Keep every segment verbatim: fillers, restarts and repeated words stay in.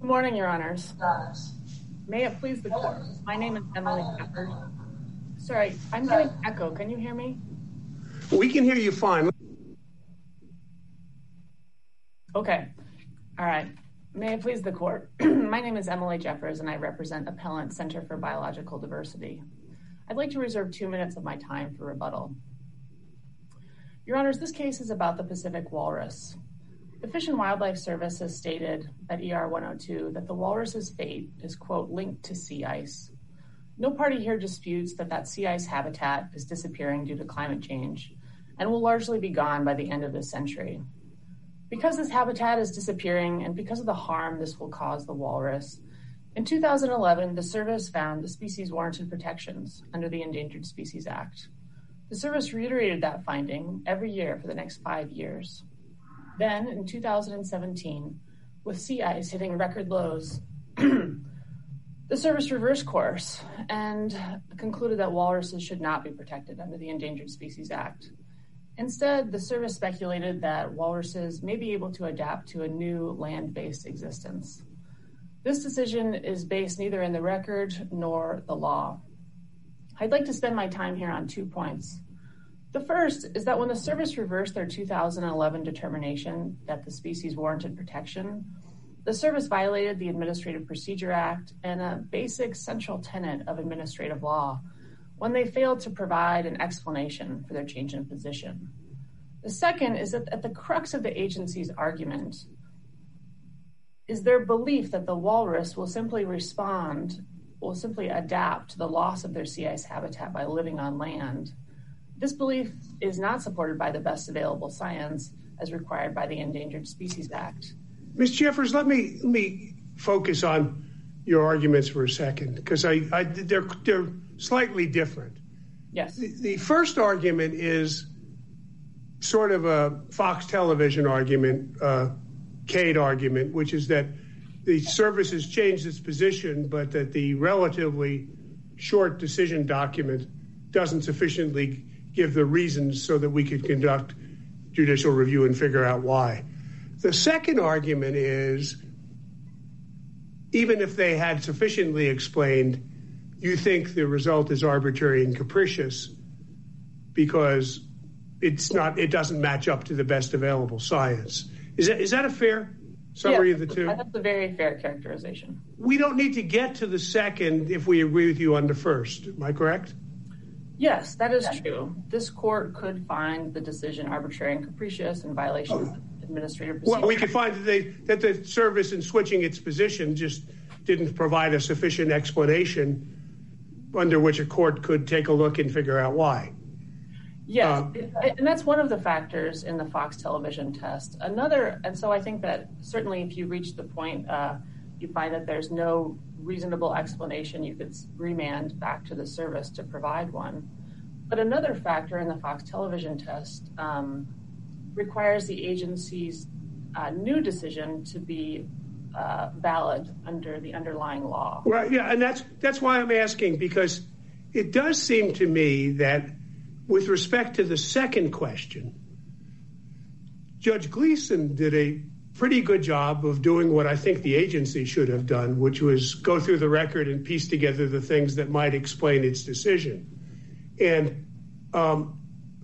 Good morning, Your Honors. May it please the court. My name is Emily Jeffers. Sorry, I'm getting echo. Can you hear me? We can hear you fine. Okay. All right. May it please the court. My name is Emily Jeffers, and I represent Appellant Center for Biological Diversity. I'd like to reserve two minutes of my time for rebuttal. Your Honors, this case is about the Pacific walrus. The Fish and Wildlife Service has stated at E R one oh two that the walrus's fate is, quote, linked to sea ice. No party here disputes that that sea ice habitat is disappearing due to climate change and will largely be gone by the end of this century. Because this habitat is disappearing and because of the harm this will cause the walrus, in two thousand eleven, the service found the species warranted protections under the Endangered Species Act. The service reiterated that finding every year for the next five years. Then, in two thousand seventeen, with sea ice hitting record lows, the service reversed course and concluded that walruses should not be protected under the Endangered Species Act. Instead, the service speculated that walruses may be able to adapt to a new land-based existence. This decision is based neither in the record nor the law. I'd like to spend my time here on two points. The first is that when the service reversed their two thousand eleven determination that the species warranted protection, the service violated the Administrative Procedure Act and a basic central tenet of administrative law when they failed to provide an explanation for their change in position. The second is that at the crux of the agency's argument is their belief that the walrus will simply respond, will simply adapt to the loss of their sea ice habitat by living on land. This belief is not supported by the best available science as required by the Endangered Species Act. Miz Jeffers, let me let me focus on your arguments for a second, because I, I they're they're slightly different. Yes. The, the first argument is sort of a Fox television argument, uh, Cade argument, which is that the service has changed its position, but that the relatively short decision document doesn't sufficiently give the reasons so that we could conduct judicial review and figure out why. The second argument is, even if they had sufficiently explained, you think the result is arbitrary and capricious because it's not, it doesn't match up to the best available science. Is that, is that a fair summary yeah, of the two? That's a very fair characterization. We don't need to get to the second if we agree with you on the first. Am I correct? Yes, that is true. This court could find the decision arbitrary and capricious in violation of administrative procedure. Well, we could find that, they, that the service in switching its position just didn't provide a sufficient explanation under which a court could take a look and figure out why. Yes, uh, and that's one of the factors in the Fox television test. Another, and so I think that certainly if you reach the point, uh, you find that there's no reasonable explanation, you could remand back to the service to provide one. But another factor in the Fox television test um, requires the agency's uh, new decision to be uh, valid under the underlying law. Right, yeah, and that's that's why I'm asking, because it does seem to me that with respect to the second question, Judge Gleeson did a pretty good job of doing what I think the agency should have done, which was go through the record and piece together the things that might explain its decision. And um,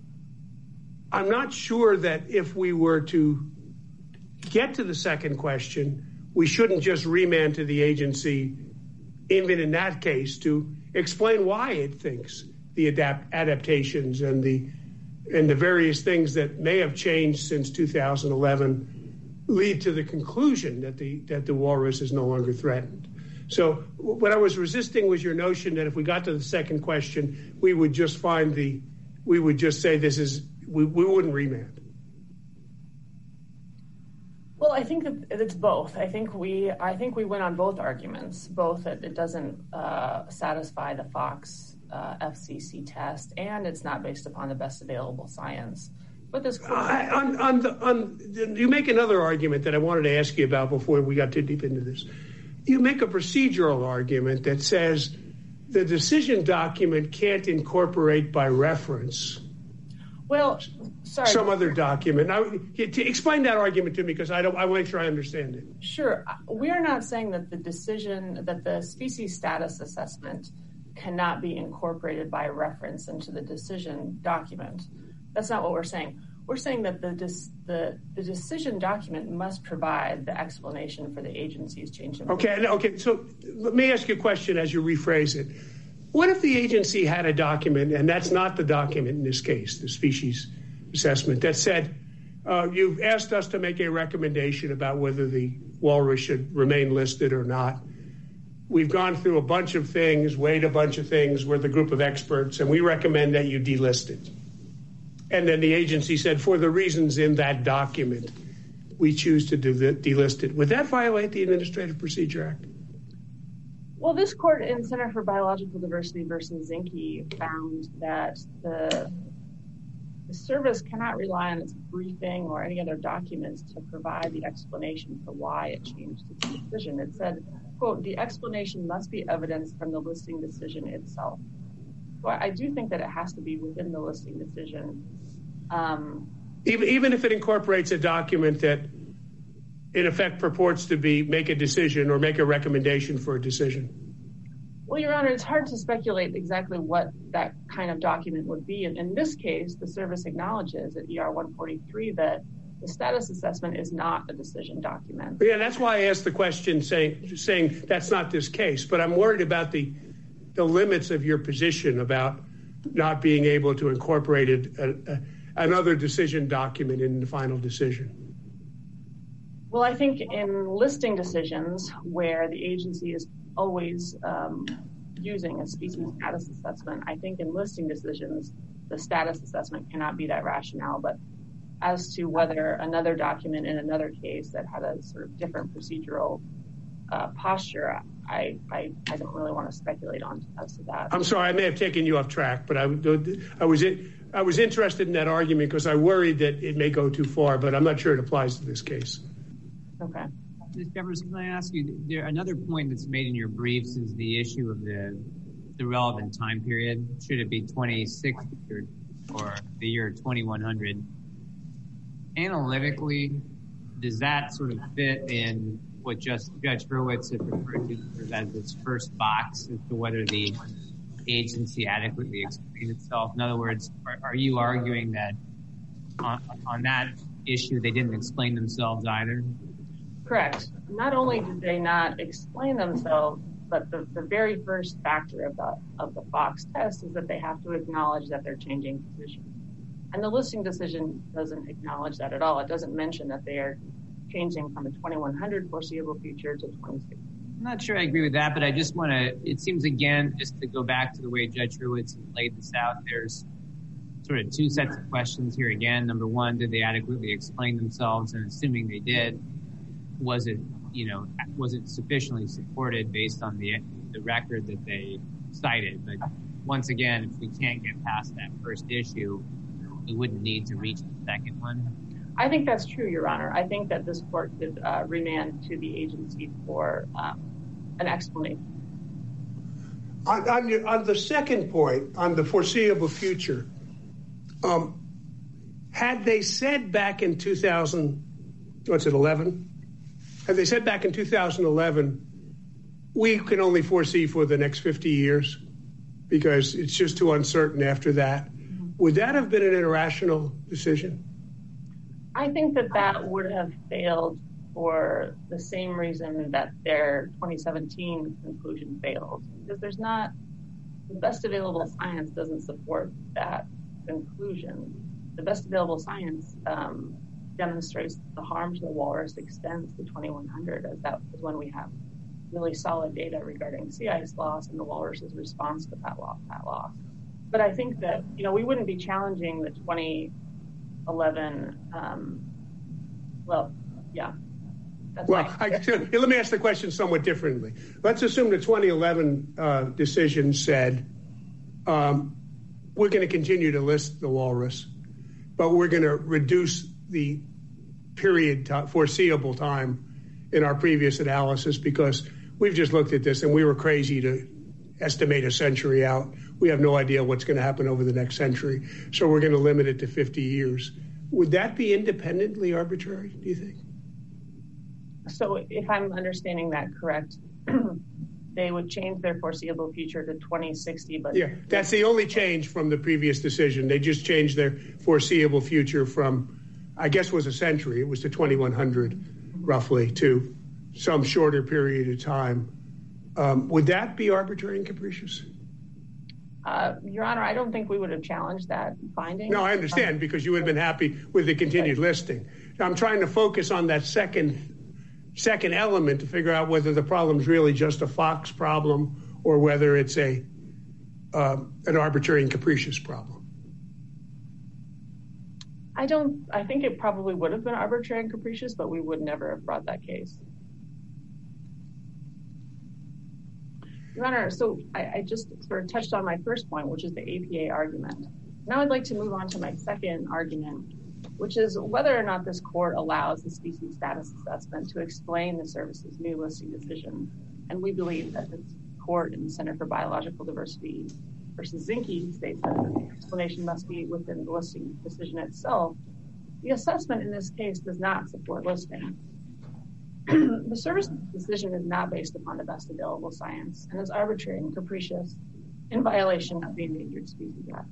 I'm not sure that if we were to get to the second question, we shouldn't just remand to the agency, even in that case, to explain why it thinks the adapt adaptations and the and the various things that may have changed since two thousand eleven lead to the conclusion that the that the walrus is no longer threatened. So what I was resisting was your notion that if we got to the second question, we would just find the we would just say this is we, we wouldn't remand. Well, I think that it's both. I think we I think we win on both arguments, both that it doesn't uh, satisfy the Fox uh, F C C test, and it's not based upon the best available science. But this court- I, on, on the, on, you make another argument that I wanted to ask you about before we got too deep into this. You make a procedural argument that says the decision document can't incorporate by reference Well, sorry. Some other document. Now, to explain that argument to me, because I don't. I want to make sure I understand it. Sure. We are not saying that the decision, that the species status assessment cannot be incorporated by reference into the decision document. That's not what we're saying. We're saying that the the, the decision document must provide the explanation for the agency's change in. Okay. Okay. So let me ask you a question as you rephrase it. What if the agency had a document, and that's not the document in this case, the species assessment, that said, uh, you've asked us to make a recommendation about whether the walrus should remain listed or not. We've gone through a bunch of things, weighed a bunch of things with a group of experts, and we recommend that you delist it. And then the agency said, for the reasons in that document, we choose to do the, delist it. Would that violate the Administrative Procedure Act? Well, this court in Center for Biological Diversity versus Zinke found that the, the service cannot rely on its briefing or any other documents to provide the explanation for why it changed its decision. It said, quote, the explanation must be evidenced from the listing decision itself. So I, I do think that it has to be within the listing decision. Um, even, even if it incorporates a document that in effect purports to be make a decision or make a recommendation for a decision? Well, Your Honor, it's hard to speculate exactly what that kind of document would be. And in this case, the service acknowledges at E R one forty-three that the status assessment is not a decision document. Yeah, that's why I asked the question saying, saying that's not this case. But I'm worried about the, the limits of your position about not being able to incorporate it, a, a, another decision document in the final decision. Well, I think in listing decisions where the agency is always um, using a species status assessment, I think in listing decisions, the status assessment cannot be that rationale. But as to whether another document in another case that had a sort of different procedural uh, posture, I, I I don't really want to speculate on as to that. I'm sorry, I may have taken you off track, but I, I was I was interested in that argument because I worried that it may go too far, but I'm not sure it applies to this case. Okay. Miz Jeffers, can I ask you, there another point that's made in your briefs is the issue of the the relevant time period. Should it be twenty sixty or, or the year twenty-one hundred? Analytically, does that sort of fit in what just Judge Hurwitz had referred to as this first box as to whether the agency adequately explained itself? In other words, are, are you arguing that on, on that issue they didn't explain themselves either? Correct. Not only did they not explain themselves, but the, the very first factor of the of the Fox test is that they have to acknowledge that they're changing position. And the listing decision doesn't acknowledge that at all. It doesn't mention that they are changing from a twenty-one hundred foreseeable future to twenty sixty. I'm not sure I agree with that, but I just want to, it seems again, just to go back to the way Judge Hurwitz laid this out, there's sort of two sets of questions here again. Number one, did they adequately explain themselves? And assuming they did, was it, you know, was it sufficiently supported based on the the record that they cited? But once again, if we can't get past that first issue, we wouldn't need to reach the second one. I think that's true, Your Honor. I think that this court could uh, remand to the agency for um, an explanation. On, on, your, on the second point, on the foreseeable future, um, had they said back in two thousand, what's it, eleven? Had they said back in two thousand eleven, we can only foresee for the next fifty years because it's just too uncertain after that, would that have been an irrational decision? I think that that would have failed for the same reason that their twenty seventeen conclusion failed. Because there's not, the best available science doesn't support that conclusion. The best available science um, demonstrates the harm to the walrus extends to twenty-one hundred, as that is when we have really solid data regarding sea ice loss and the walrus's response to that loss. That loss. But I think that, you know, we wouldn't be challenging the twenty eleven, um, well, yeah. That's well, I, let me ask the question somewhat differently. Let's assume the twenty eleven uh, decision said, um, we're going to continue to list the walrus, but we're going to reduce the period to foreseeable time in our previous analysis because we've just looked at this and we were crazy to estimate a century out. We have no idea what's going to happen over the next century, so we're going to limit it to fifty years. Would that be independently arbitrary, do you think? So if I'm understanding that correct, they would change their foreseeable future to twenty sixty. But yeah, that's the only change from the previous decision. They just changed their foreseeable future from, I guess it was a century. It was to twenty-one hundred, roughly, to some shorter period of time. Um, would that be arbitrary and capricious? Uh, Your Honor, I don't think we would have challenged that finding. No, I understand, because you would have been happy with the continued right. listing. I'm trying to focus on that second second element to figure out whether the problem is really just a Fox problem or whether it's a uh, an arbitrary and capricious problem. I don't. I think it probably would have been arbitrary and capricious, but we would never have brought that case. Your Honor, so I, I just sort of touched on my first point, which is the A P A argument. Now I'd like to move on to my second argument, which is whether or not this court allows the species status assessment to explain the service's new listing decision. And we believe that this court in the Center for Biological Diversity versus Zinke states that the explanation must be within the listing decision itself. The assessment in this case does not support listing. The service decision is not based upon the best available science and is arbitrary and capricious in violation of the Endangered Species Act.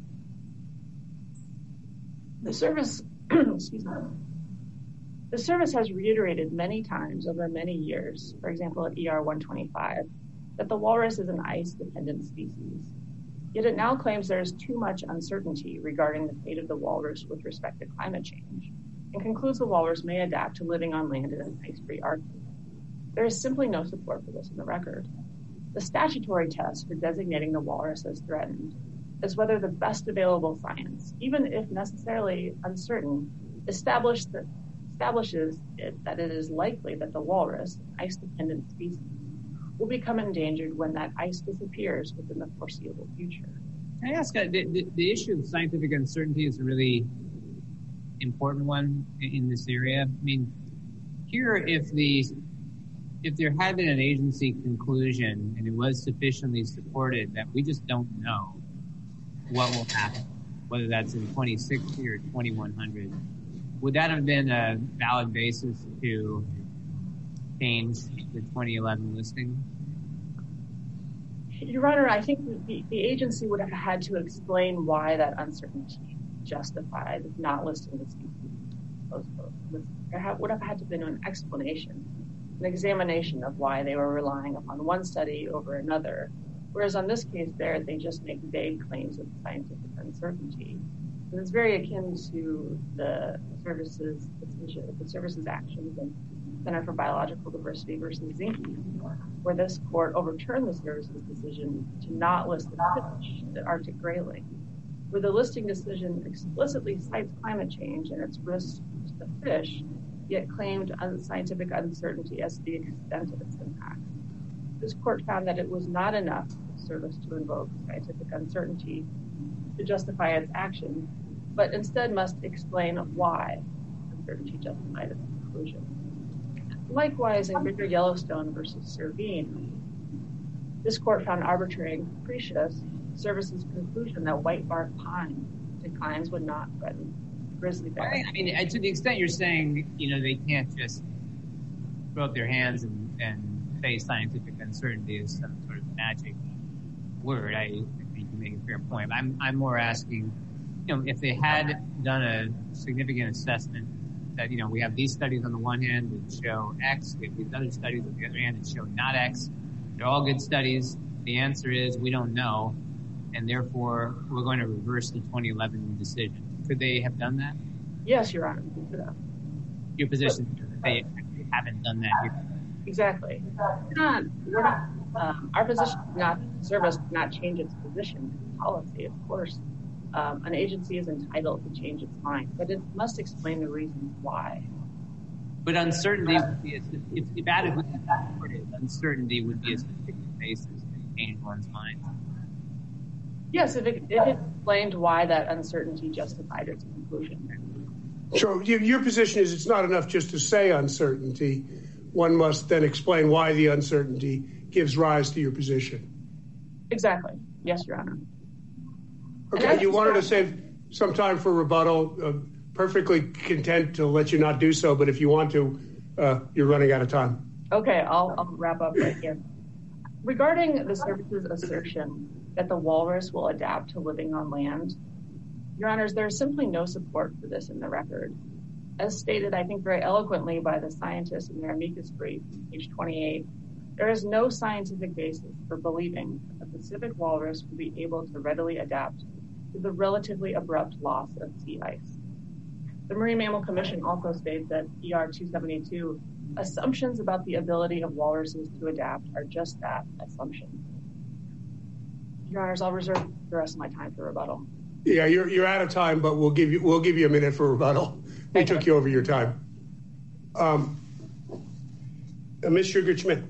The service, excuse me, the service has reiterated many times over many years, for example at E R one twenty-five, that the walrus is an ice-dependent species. Yet it now claims there is too much uncertainty regarding the fate of the walrus with respect to climate change, and concludes the walrus may adapt to living on land in an ice-free Arctic. There is simply no support for this in the record. The statutory test for designating the walrus as threatened is whether the best available science, even if necessarily uncertain, establish that, establishes it, that it is likely that the walrus, an ice-dependent species, will become endangered when that ice disappears within the foreseeable future. Can I ask, uh, the, the, the issue of scientific uncertainty is a really important one in this area. I mean, here, if the if there had been an agency conclusion and it was sufficiently supported that we just don't know what will happen, whether that's in twenty sixty or twenty-one hundred, would that have been a valid basis to change the twenty eleven listing? Your Honor, I think the, the agency would have had to explain why that uncertainty justified not listing the species. There would have had to have been an explanation, an examination of why they were relying upon one study over another, whereas on this case there, they just make vague claims of scientific uncertainty. And it's very akin to the services decision, the services actions in Center for Biological Diversity versus Zinke, where this court overturned the services decision to not list the fish, the Arctic grayling, where the listing decision explicitly cites climate change and its risks to the fish, yet claimed unscientific uncertainty as to the extent of its impact. This court found that it was not enough for the service to invoke scientific uncertainty to justify its action, but instead must explain why uncertainty justified its conclusion. Likewise, in Greater Yellowstone versus Servine, this court found arbitrary and capricious services conclusion that white-bark pine declines would not threaten grizzly bear. I mean, to the extent you're saying, you know, they can't just throw up their hands and, and say scientific uncertainty is some sort of magic word, I think you make a fair point. I'm, I'm more asking, you know, if they had done a significant assessment that, you know, we have these studies on the one hand that show X, we have these other studies on the other hand that show not X. They're all good studies. The answer is we don't know, and therefore we're going to reverse the twenty eleven decision. Could they have done that? Yes, Your Honor. Your position is they haven't done that here. Exactly. We're not, we're not, um, our position is not, service does not change its position policy. Of course, um, an agency is entitled to change its mind, but it must explain the reasons why. But uncertainty would be, a, if, if adequately supported, uncertainty would be a sufficient basis to change one's mind. Yes, if it, if it explained why that uncertainty justified its conclusion. So your position is it's not enough just to say uncertainty. One must then explain why the uncertainty gives rise to your position. Exactly. Yes, Your Honor. Okay, you wanted to save some time for rebuttal. Uh, perfectly content to let you not do so, but if you want to, uh, you're running out of time. Okay, I'll, I'll wrap up right here. Regarding the service's assertion that the walrus will adapt to living on land, Your Honors, there's simply no support for this in the record. As stated, I think very eloquently by the scientists in their amicus brief, page twenty-eight, there is no scientific basis for believing that the Pacific walrus will be able to readily adapt to the relatively abrupt loss of sea ice. The Marine Mammal Commission also states that E R two seventy-two assumptions about the ability of walruses to adapt are just that, assumptions. Your Honors, I'll reserve the rest of my time for rebuttal. Yeah, you're you're out of time, but we'll give you we'll give you a minute for rebuttal. We took you over your time. Um, uh, Miz Shugart-Schmidt.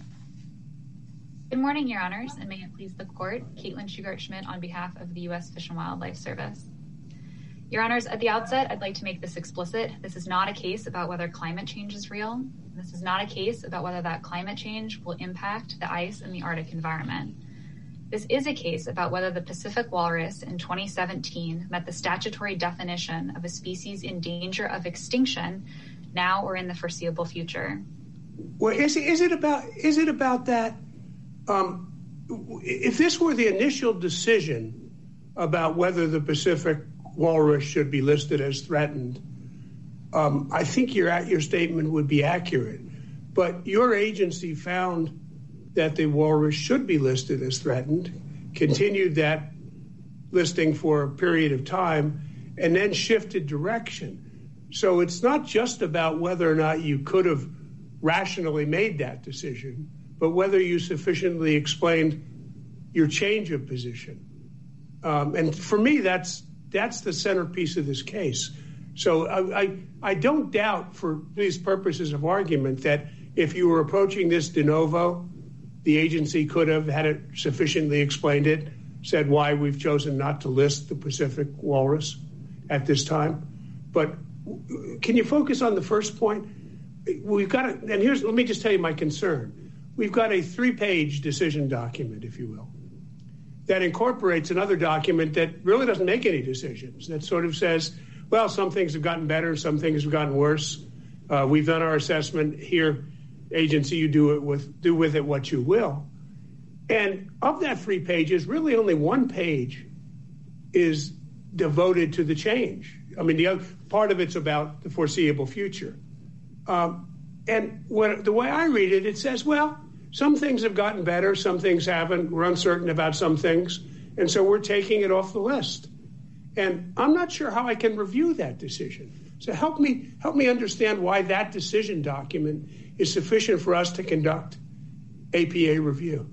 Good morning, Your Honors, and may it please the Court, Caitlin Shugart-Schmidt on behalf of the U S Fish and Wildlife Service. Your Honors, at the outset, I'd like to make this explicit. This is not a case about whether climate change is real. This is not a case about whether that climate change will impact the ice in the Arctic environment. This is a case about whether the Pacific walrus in twenty seventeen met the statutory definition of a species in danger of extinction now or in the foreseeable future. Well, is it, is it about is it about that? Um, if this were the initial decision about whether the Pacific walrus should be listed as threatened, um, I think your your statement would be accurate. But your agency found that the walrus should be listed as threatened, continued that listing for a period of time, and then shifted direction. So it's not just about whether or not you could have rationally made that decision, but whether you sufficiently explained your change of position. Um, and for me, that's that's the centerpiece of this case. So I, I, I don't doubt, for these purposes of argument, that if you were approaching this de novo, the agency could have had it sufficiently explained it, said why we've chosen not to list the Pacific walrus at this time. But can you focus on the first point? We've got it, and here's, let me just tell you my concern. We've got a three-page decision document, if you will, that incorporates another document that really doesn't make any decisions, that sort of says, well, some things have gotten better, some things have gotten worse. Uh, we've done our assessment here. Agency, you do it with do with it what you will. And of that three pages, really only one page is devoted to the change. I mean, the other part of it's about the foreseeable future. Um, and when, the way I read it, it says, well, some things have gotten better, some things haven't. We're uncertain about some things, and so we're taking it off the list. And I'm not sure how I can review that decision. So help me help me understand why that decision document is sufficient for us to conduct A P A review.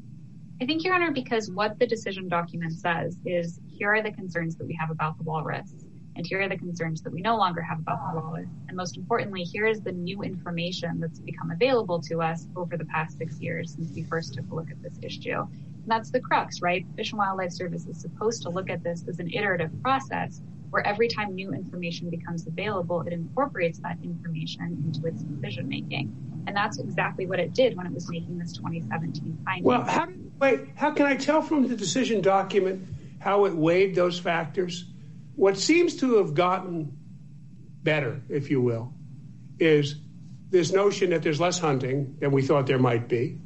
I think, Your Honor, because what the decision document says is, here are the concerns that we have about the walrus, and here are the concerns that we no longer have about the walrus. And most importantly, here is the new information that's become available to us over the past six years since we first took a look at this issue. And that's the crux, right? Fish and Wildlife Service is supposed to look at this as an iterative process where every time new information becomes available, it incorporates that information into its decision-making. And that's exactly what it did when it was making this twenty seventeen finding. Well, how, wait, how can I tell from the decision document how it weighed those factors? What seems to have gotten better, if you will, is this notion that there's less hunting than we thought there might be.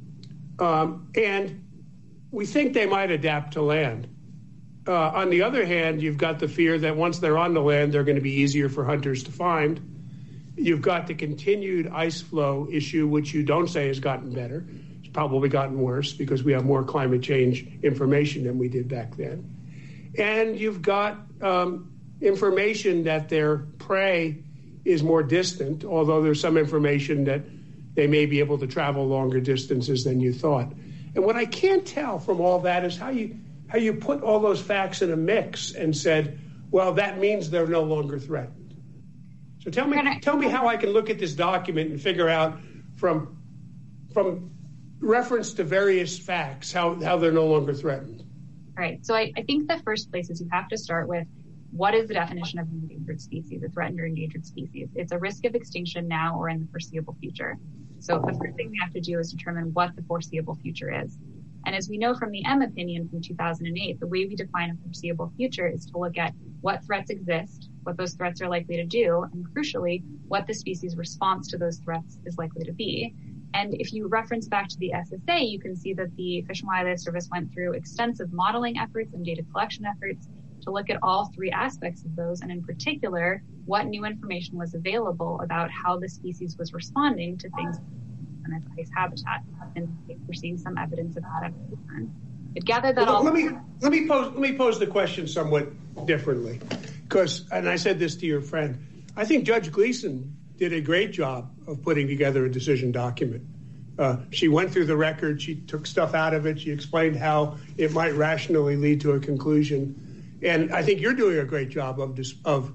Um, and we think they might adapt to land. Uh, on the other hand, you've got the fear that once they're on the land, they're going to be easier for hunters to find. You've got the continued ice flow issue, which you don't say has gotten better. It's probably gotten worse because we have more climate change information than we did back then. And you've got um, information that their prey is more distant, although there's some information that they may be able to travel longer distances than you thought. And what I can't tell from all that is how you how you put all those facts in a mix and said, well, that means they're no longer threatened. So tell me, tell me how I can look at this document and figure out from from reference to various facts how, how they're no longer threatened. Right. So I, I think the first place is you have to start with, what is the definition of an endangered species, a threatened or endangered species? It's a risk of extinction now or in the foreseeable future. So the first thing we have to do is determine what the foreseeable future is. And as we know from the M opinion from two thousand eight, the way we define a foreseeable future is to look at what threats exist, what those threats are likely to do, and crucially, what the species' response to those threats is likely to be. And if you reference back to the S S A, you can see that the Fish and Wildlife Service went through extensive modeling efforts and data collection efforts to look at all three aspects of those, and in particular, what new information was available about how the species was responding to things in its ice habitat. And we're seeing some evidence of that. It gathered that well, all. Let me let me pose let me pose the question somewhat differently, because, and I said this to your friend, I think Judge Gleason did a great job of putting together a decision document. Uh, she went through the record, she took stuff out of it, she explained how it might rationally lead to a conclusion. And I think you're doing a great job of dis- of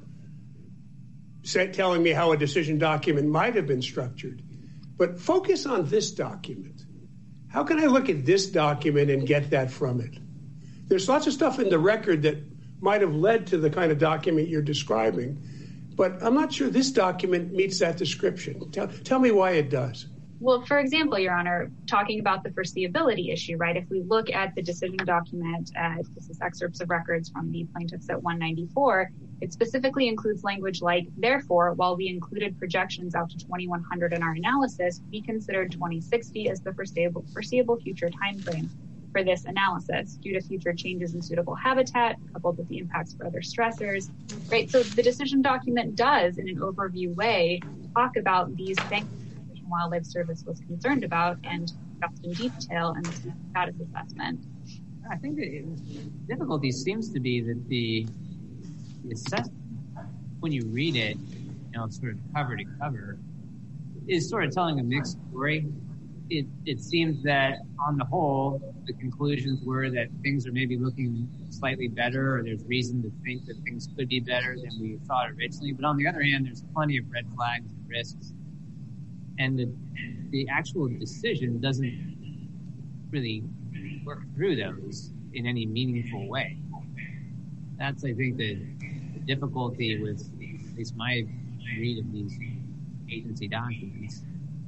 say, telling me how a decision document might have been structured. But focus on this document. How can I look at this document and get that from it? There's lots of stuff in the record that might have led to the kind of document you're describing, but I'm not sure this document meets that description. Tell, tell me why it does. Well, for example, Your Honor, talking about the foreseeability issue, right? If we look at the decision document, uh, this is excerpts of records from the plaintiffs at one ninety-four, it specifically includes language like, therefore, while we included projections out to twenty-one hundred in our analysis, we considered twenty sixty as the foreseeable, foreseeable future timeframe for this analysis due to future changes in suitable habitat, coupled with the impacts for other stressors, right? So the decision document does, in an overview way, talk about these things Wildlife Service was concerned about and discussed in detail in the status assessment. I think the difficulty seems to be that the, the assessment, when you read it, you know, sort of cover to cover, is sort of telling a mixed story. It it seems that on the whole, the conclusions were that things are maybe looking slightly better, or there's reason to think that things could be better than we thought originally. But on the other hand, there's plenty of red flags and risks. And the, the actual decision doesn't really work through those in any meaningful way. That's, I think, the, the difficulty with at least my read of these agency documents.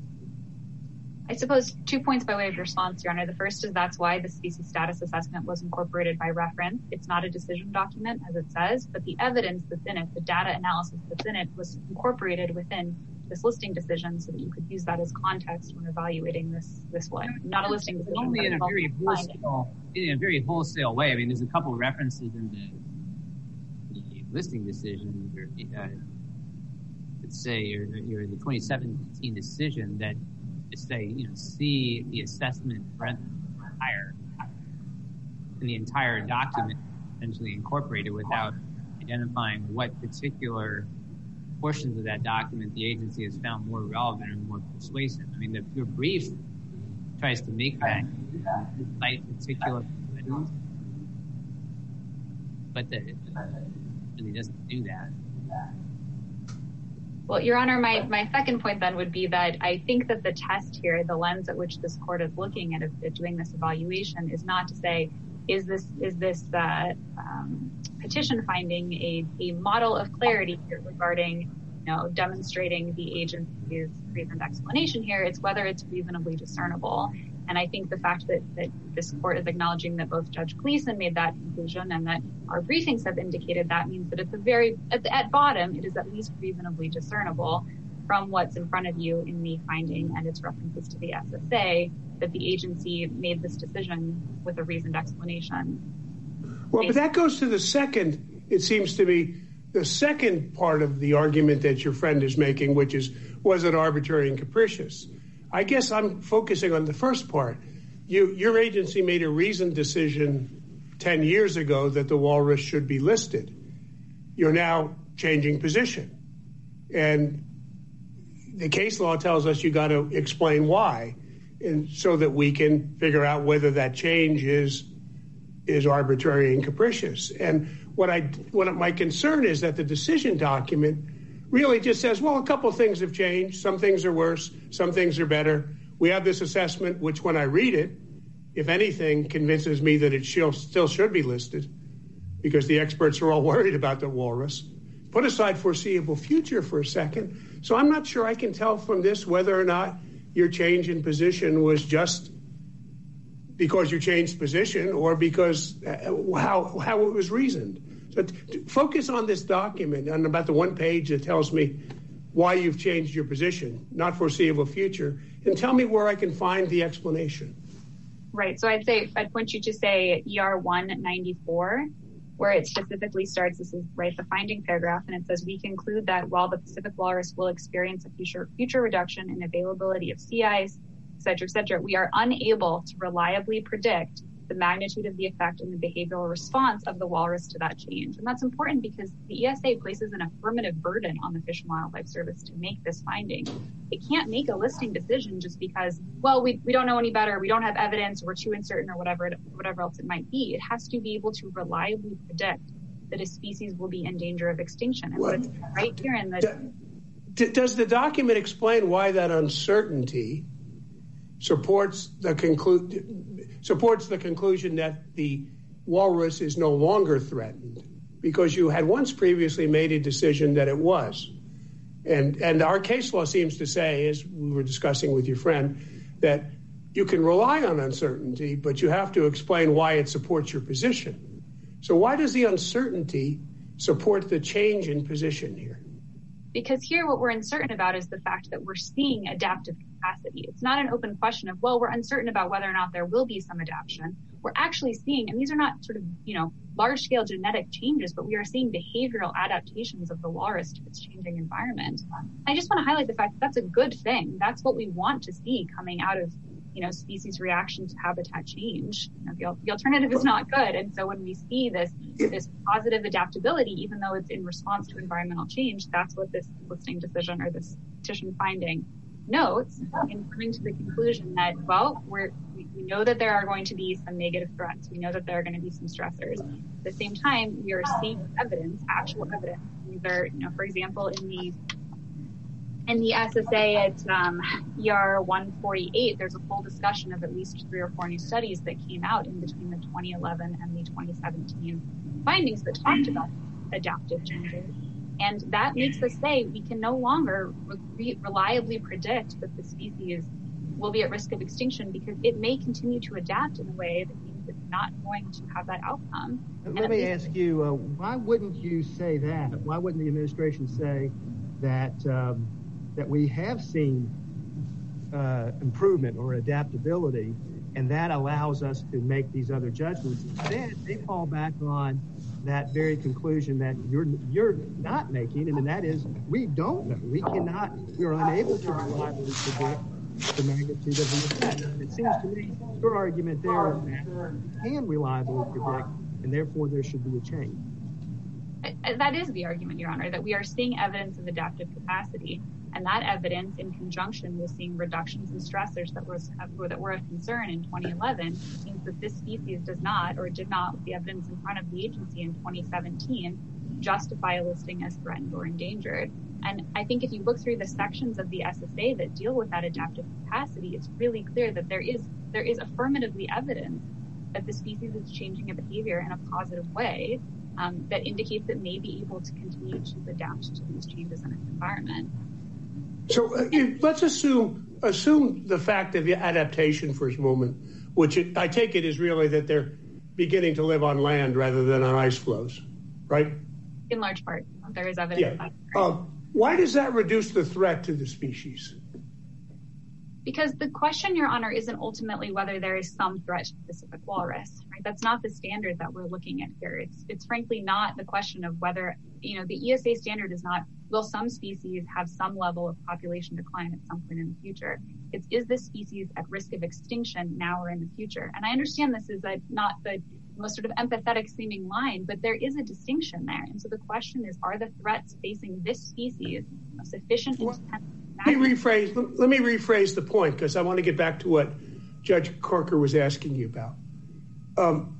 I suppose two points by way of response, Your Honor. The first is that's why the species status assessment was incorporated by reference. It's not a decision document, as it says, but the evidence that's in it, the data analysis that's in it, was incorporated within this listing decision so that you could use that as context when evaluating this this one. Not a listing decision. Only in a very wholesale, in a very wholesale way. I mean, there's a couple of references in the, the listing decision, or, uh, let's say, or, or the twenty seventeen decision that say, you know, see the assessment breadth higher, and the entire document essentially incorporated without identifying what particular portions of that document the agency has found more relevant and more persuasive. I mean, the, your brief tries to make that cite particular evidence, but the, it really doesn't do that. Well, Your Honor, my, my second point then would be that I think that the test here, the lens at which this court is looking at, at doing this evaluation, is not to say, is this is this uh, um, petition finding a, a model of clarity here regarding, you know, demonstrating the agency's reasoned explanation here. It's whether it's reasonably discernible. And I think the fact that, that this court is acknowledging that both Judge Gleason made that conclusion and that our briefings have indicated that means that it's a very, at, the, at bottom, it is at least reasonably discernible from what's in front of you in the finding and its references to the S S A that the agency made this decision with a reasoned explanation. Well, but that goes to the second, it seems to me, the second part of the argument that your friend is making, which is, was it arbitrary and capricious? I guess I'm focusing on the first part. You, your agency made a reasoned decision ten years ago that the walrus should be listed. You're now changing position. And the case law tells us you got to explain why, and so that we can figure out whether that change is is arbitrary and capricious. And what I what my concern is that the decision document really just says, well, a couple of things have changed. Some things are worse. Some things are better. We have this assessment, which when I read it, if anything, convinces me that it still should be listed because the experts are all worried about the walrus. Put aside foreseeable future for a second. So I'm not sure I can tell from this whether or not your change in position was just because you changed position or because how how it was reasoned. So t- focus on this document and about the one page that tells me why you've changed your position, not foreseeable future, and tell me where I can find the explanation. Right. So I'd say I'd point you to say E R one ninety-four, where it specifically starts, this is right, the finding paragraph, and it says, we conclude that while the Pacific walrus will experience a future future reduction in availability of sea ice, et cetera, et cetera, we are unable to reliably predict the magnitude of the effect and the behavioral response of the walrus to that change. And that's important because the E S A places an affirmative burden on the Fish and Wildlife Service to make this finding. It can't make a listing decision just because, well, we, we don't know any better, we don't have evidence, we're too uncertain, or whatever, whatever else it might be. It has to be able to reliably predict that a species will be in danger of extinction. And well, so it's right here in the... D- does the document explain why that uncertainty supports the conclusion supports the conclusion that the walrus is no longer threatened, because you had once previously made a decision that it was. And and our case law seems to say, as we were discussing with your friend, that you can rely on uncertainty, but you have to explain why it supports your position. So why does the uncertainty support the change in position here? Because here what we're uncertain about is the fact that we're seeing adaptive capacity. It's not an open question of, well, we're uncertain about whether or not there will be some adaptation. We're actually seeing, and these are not sort of, you know, large-scale genetic changes, but we are seeing behavioral adaptations of the walrus to its changing environment. I just want to highlight the fact that that's a good thing. That's what we want to see coming out of, you know, species reaction to habitat change. You know, the, the alternative is not good. And so when we see this, this positive adaptability, even though it's in response to environmental change, that's what this listing decision or this petition finding notes in coming to the conclusion that, well, we're, we, we know that there are going to be some negative threats. We know that there are going to be some stressors. At the same time, we are seeing evidence, actual evidence, either, you know, for example, in the In the S S A at um, E R one forty-eight, there's a full discussion of at least three or four new studies that came out in between the twenty eleven and the twenty seventeen findings that talked about adaptive changes. And that makes us say we can no longer re- reliably predict that the species will be at risk of extinction because it may continue to adapt in a way that means it's not going to have that outcome. Let and me least- ask you, uh, why wouldn't you say that? Why wouldn't the administration say that um, that we have seen uh, improvement or adaptability, and that allows us to make these other judgments? Instead, they fall back on that very conclusion that you're you're not making, and that is we don't know. We cannot, we're unable to reliably predict the magnitude of the effect. And it seems to me your argument there is that we can reliably predict, and therefore there should be a change. That is the argument, Your Honor, that we are seeing evidence of adaptive capacity. And that evidence, in conjunction with seeing reductions in stressors that was that were of concern in twenty eleven, means that this species does not, or did not, with the evidence in front of the agency in twenty seventeen, justify a listing as threatened or endangered. And I think if you look through the sections of the S S A that deal with that adaptive capacity, it's really clear that there is there is affirmatively evidence that the species is changing its behavior in a positive way um, that indicates it may be able to continue to adapt to these changes in its environment. So uh, if, let's assume assume the fact of the adaptation for a moment, which it, I take it is really that they're beginning to live on land rather than on ice floes, right? In large part, there is evidence. Yeah. Of that. Uh, why does that reduce the threat to the species? Because the question, Your Honor, isn't ultimately whether there is some threat to the Pacific walrus, right? That's not the standard that we're looking at here. It's it's frankly not the question of whether, you know, the E S A standard is not, will some species have some level of population decline at some point in the future? It's, is this species at risk of extinction now or in the future? And I understand this is a, not the most sort of empathetic seeming line, but there is a distinction there. And so the question is, are the threats facing this species of sufficient well, intent? Let me rephrase, let me rephrase the point, because I want to get back to what Judge Corker was asking you about. Um,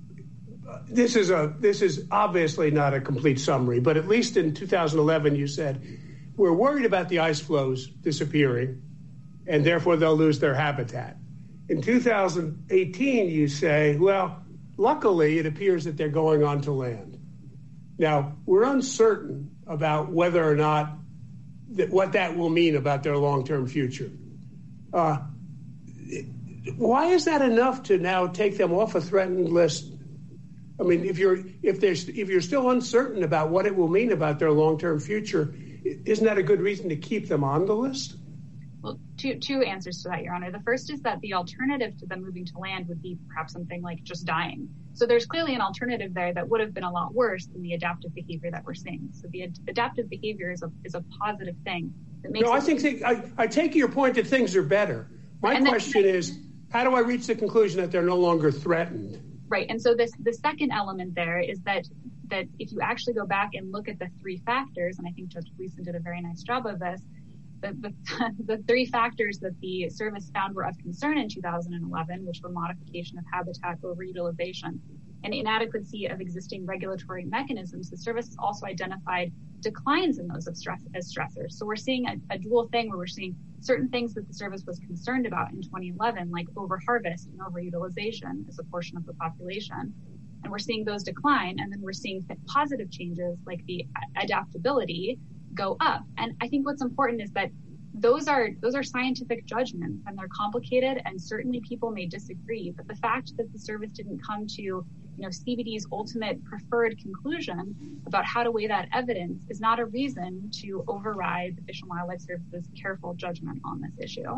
this is a this is obviously not a complete summary, but at least in two thousand eleven, you said, we're worried about the ice floes disappearing, and therefore they'll lose their habitat. In two thousand eighteen, you say, well, luckily, it appears that they're going onto land. Now, we're uncertain about whether or not that what that will mean about their long-term future. Uh, why is that enough to now take them off a threatened list? I mean, if you're if there's if you're still uncertain about what it will mean about their long-term future, isn't that a good reason to keep them on the list? Well, two two answers to that, Your Honor. The first is that the alternative to them moving to land would be perhaps something like just dying. So there's clearly an alternative there that would have been a lot worse than the adaptive behavior that we're seeing. So the ad- adaptive behavior is a is a positive thing. That makes no, I think they, I, I take your point that things are better. My and question then, is, how do I reach the conclusion that they're no longer threatened? Right. And so this the second element there is that that if you actually go back and look at the three factors, and I think Judge Gleeson did a very nice job of this, the, the, the three factors that the service found were of concern in two thousand eleven, which were modification of habitat, overutilization, and inadequacy of existing regulatory mechanisms, the service also identified declines in those as, stress, as stressors. So we're seeing a, a dual thing where we're seeing certain things that the service was concerned about in twenty eleven, like overharvest and overutilization as a portion of the population. And we're seeing those decline, and then we're seeing positive changes like the adaptability go up. And I think what's important is that those are those are scientific judgments, and they're complicated, and certainly people may disagree. But the fact that the service didn't come to, you know, C B D's ultimate preferred conclusion about how to weigh that evidence is not a reason to override the Fish and Wildlife Service's careful judgment on this issue.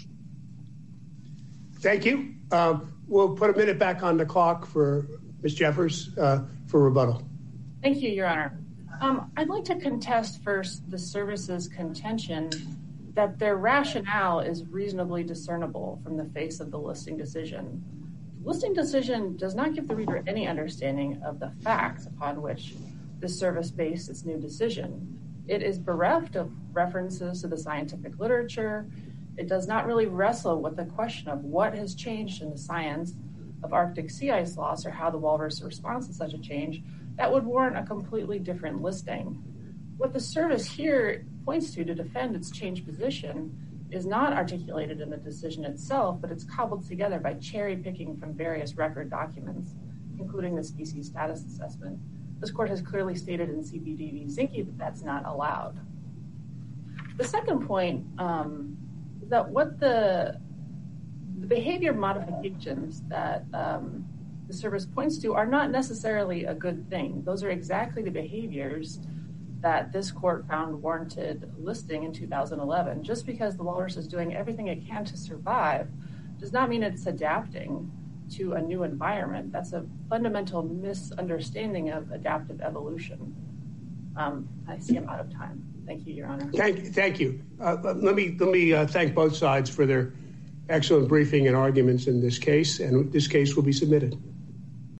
Thank you. Um, we'll put a minute back on the clock for Miz Jeffers uh, for rebuttal. Thank you, Your Honor. Um, I'd like to contest first the service's contention that their rationale is reasonably discernible from the face of the listing decision. The listing decision does not give the reader any understanding of the facts upon which the service based its new decision. It is bereft of references to the scientific literature. It does not really wrestle with the question of what has changed in the science of Arctic sea ice loss or how the walrus responds to such a change that would warrant a completely different listing. What the service here points to to defend its changed position is not articulated in the decision itself, but it's cobbled together by cherry picking from various record documents, including the species status assessment. This court has clearly stated in C B D v. Zinke that that's not allowed. The second point um, is that what the, the behavior modifications that um, the service points to are not necessarily a good thing. Those are exactly the behaviors that this court found warranted listing in two thousand eleven. Just because the walrus is doing everything it can to survive does not mean it's adapting to a new environment. That's a fundamental misunderstanding of adaptive evolution. Um, I see I'm out of time. Thank you, Your Honor. Thank, thank you. Uh, let me let me uh, thank both sides for their excellent briefing and arguments in this case, and this case will be submitted.